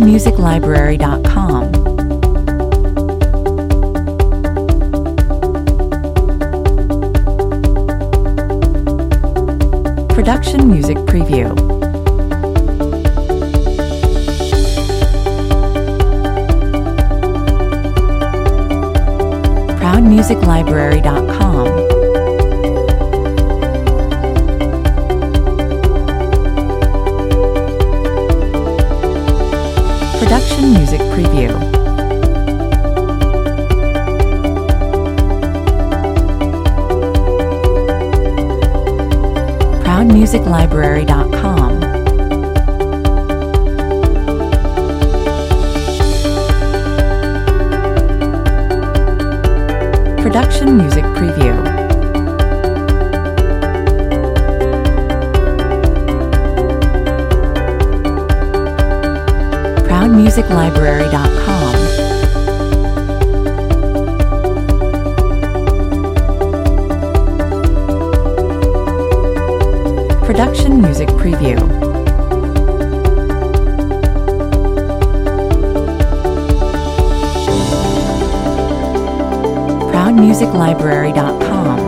ProudMusicLibrary.com. Production Music Preview. ProudMusicLibrary.com. Production Music Preview. ProudMusicLibrary.com. Production Music Preview. ProudMusicLibrary.com. Production Music Preview. ProudMusicLibrary.com.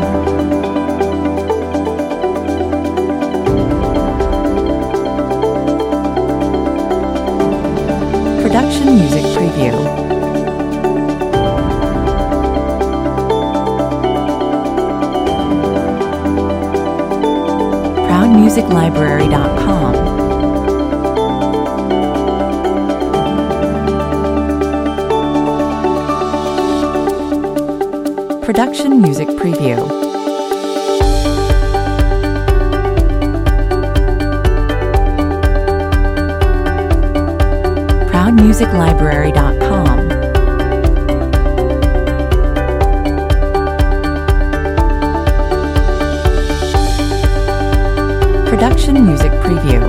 Production Music Preview. ProudMusicLibrary.com. Production Music Preview. ProudMusicLibrary.com. Production Music Preview.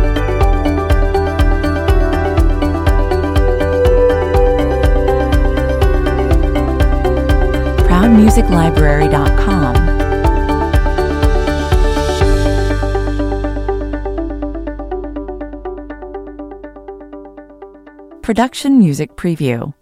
ProudMusicLibrary.com. Production Music Preview.